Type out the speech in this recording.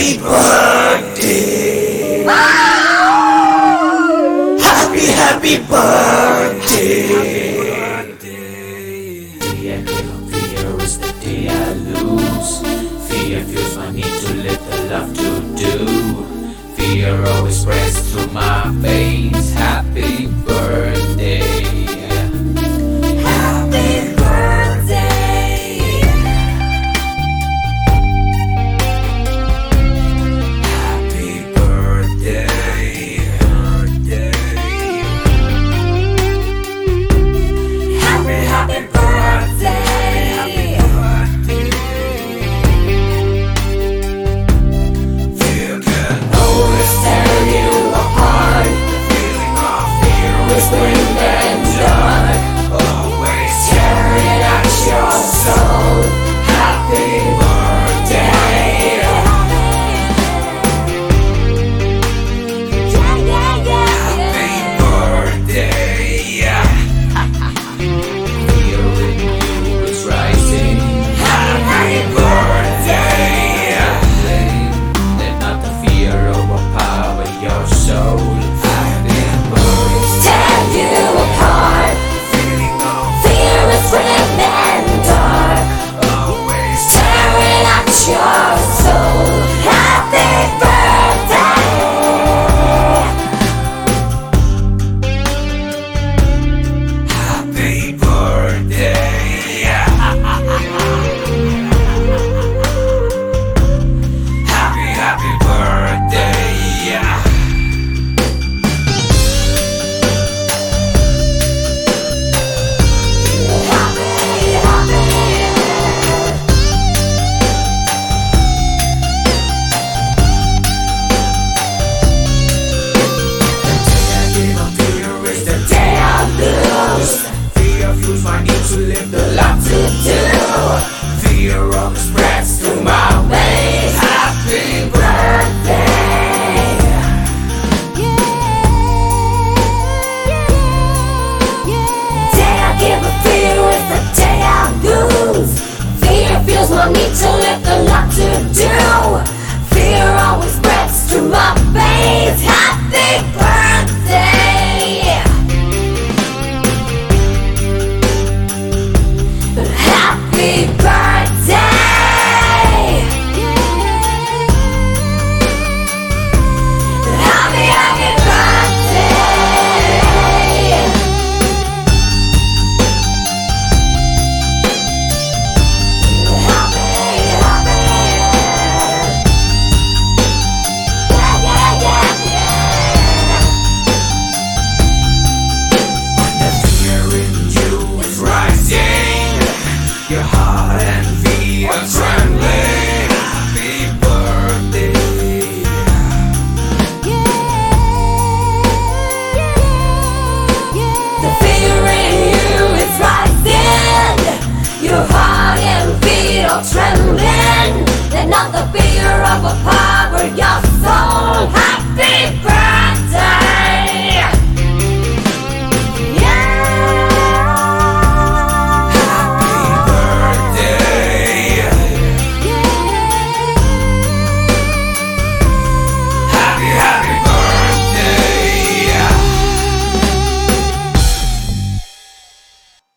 Happy birthday. Happy birthday. Fear came, fear is the day I lose. Fear fuels my need to live the love to do. Fear always spreads through my veins. Happy birthday. Happy birthday. Happy birthday. Happy birthday. Fear can always tear you apart. The feeling of fear whispering and dark, always tearing at your soul. Happy birthday. Happy birthday. Fear in you is rising. Happy birthday. Let not the fear overpower your soul. Happy birthday. Tear you apart. Feeling of Fear is grim and dark, always tearing at your soul. Happy birthday. happy birthday. Happy birthday. Fear fuels my need to live the life to do. Fear always spreads through my veins. Happy birthday. Day I give a fear is the day I lose. Fear feels my need to live the lot to do. Fear always spreads through my veins. Happy birthday. Happy birthday. Happy birthday. The fear in you is rising. Your heart and feet are trembling. Happy birthday. The fear in you is rising. Your heart and feet are trembling. Let not the fear overpower your soul. Happy birthday.